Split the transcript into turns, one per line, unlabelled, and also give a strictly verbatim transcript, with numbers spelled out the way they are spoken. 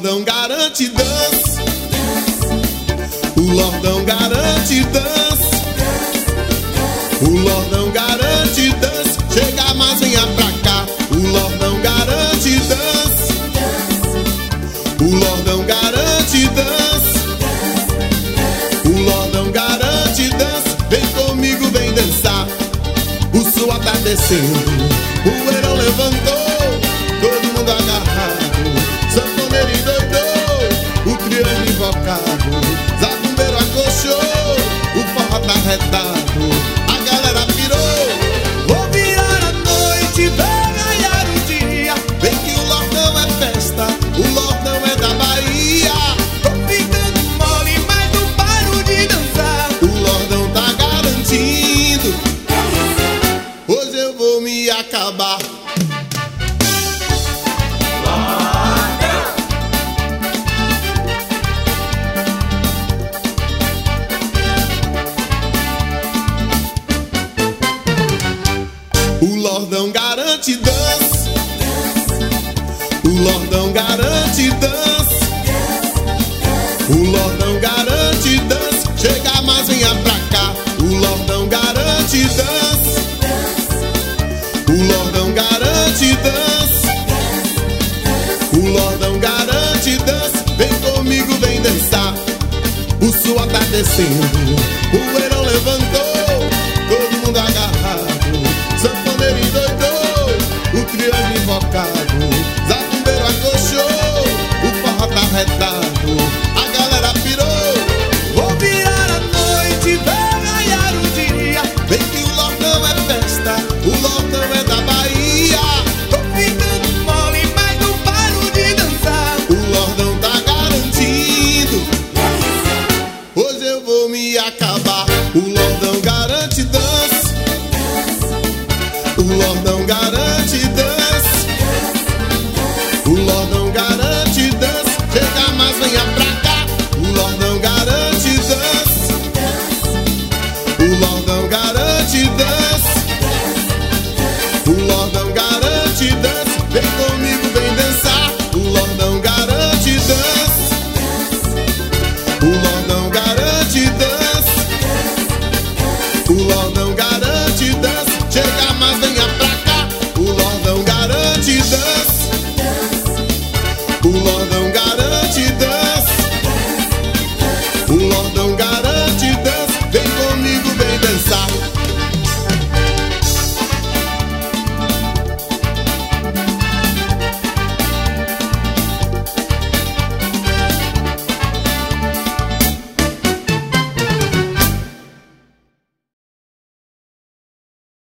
Lordão garante dança, o Lordão garante dança, o Lordão garante dança. Chega mais, venha pra cá. O Lordão garante dança, o Lordão garante dança, o Lordão garante dança. Vem comigo, vem dançar. O sol tá descendo, o verão levantou, todo mundo agarrado, sanfoneiro endoidou, o triângulo invocado, zabumbeiro acolchou, o forró tá retado, a galera pirou. Vou virar a noite, vem ganhar o dia, vem que o Lordão é festa, o Lordão é da Bahia. Tô ficando mole, mas não paro de dançar. O Lordão tá garantindo, hoje eu vou me acabar. O Lordão garante dança, o Lordão garante dança, o Lordão garante dança. Chega mais, venha pra cá. O Lordão garante dança, o Lordão garante dança, o Lordão garante dança. Vem comigo, vem dançar. O sol tá descendo, o verão levantou, todo mundo agarrado, sanfoneiro endoidou, o triângulo invocado, zabumbeiro acolchou, o forró tá retado, a galera pirou. Vou virar a noite, vem ganhar o dia, vem que o Lordão é festa, o Lordão é da Bahia. Tô ficando mole, mas não paro de dançar. O Lordão tá garantindo, hoje eu vou me acabar. O Lordão garante dança, o Lordão garante dança, o Lordão garante dança. Chega mais, venha pra cá. O Lordão garante dança, o Lordão garante dança, o Lordão garante dança. Vem comigo, vem dançar. O Lordão garante dança, o Lordão garante dança, o Lordão garante dança. Chega mais, venha pra cá. O Lordão garante dança, o Lordão garante dança, o Lordão garante